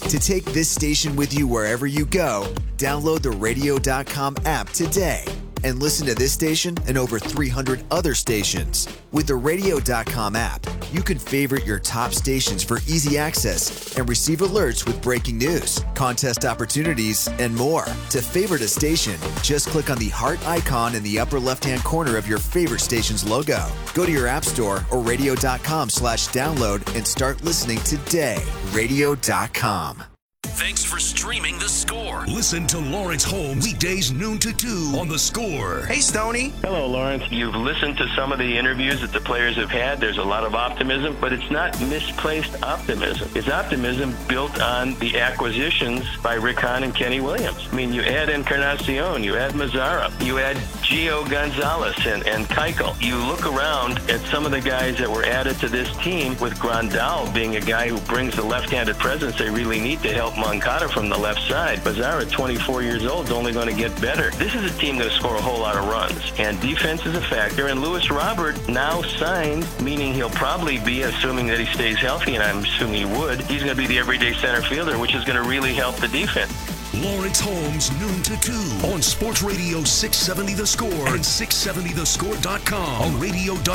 To take this station with you wherever you go, download the Radio.com app today and listen to this station and over 300 other stations. With the Radio.com app, you can favorite your top stations for easy access and receive alerts with breaking news, contest opportunities, and more. To favorite a station, just click on the heart icon in the upper left-hand corner of your favorite station's logo. Go to your app store or radio.com/download and start listening today. Radio.com. Thanks for streaming The Score. Listen to Lawrence Holmes weekdays noon to 2 on The Score. Hey, Stoney. Hello, Lawrence. You've listened to some of the interviews that the players have had. There's a lot of optimism, but it's not misplaced optimism. It's optimism built on the acquisitions by Rick Hahn and Kenny Williams. I mean, you add Encarnacion, you add Mazzara, you add Gio Gonzalez and Keuchel. You look around at some of the guys that were added to this team, with Grandal being a guy who brings the left-handed presence they really need to help Moncada from the left side. Mazzara, 24 years old, is only going to get better. This is a team going to score a whole lot of runs, and defense is a factor. And Lewis Robert, now signed, meaning he'll probably be, assuming that he stays healthy, and I'm assuming he would, he's going to be the everyday center fielder, which is going to really help the defense. Lawrence Holmes, noon to 2 on Sports Radio 670 The Score and 670thescore.com on radio.